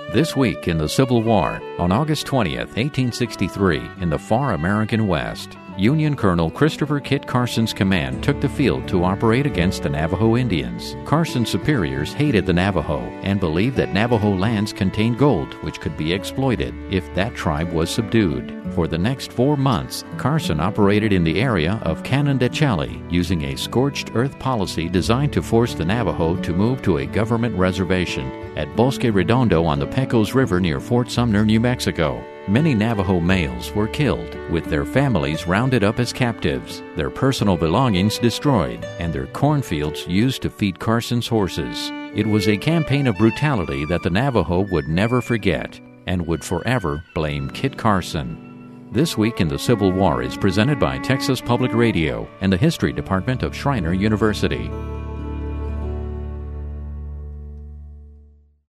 This week in the Civil War, on August 20th, 1863, in the far American West, Union Colonel Christopher Kit Carson's command took the field to operate against the Navajo Indians. Carson's superiors hated the Navajo and believed that Navajo lands contained gold which could be exploited if that tribe was subdued. For the next 4 months, Carson operated in the area of Canondechali using a scorched earth policy designed to force the Navajo to move to a government reservation at Bosque Redondo on the Pecos River near Fort Sumner, New Mexico. Many Navajo males were killed, with their families rounded up as captives, their personal belongings destroyed, and their cornfields used to feed Carson's horses. It was a campaign of brutality that the Navajo would never forget and would forever blame Kit Carson. This Week in the Civil War is presented by Texas Public Radio and the History Department of Schreiner University.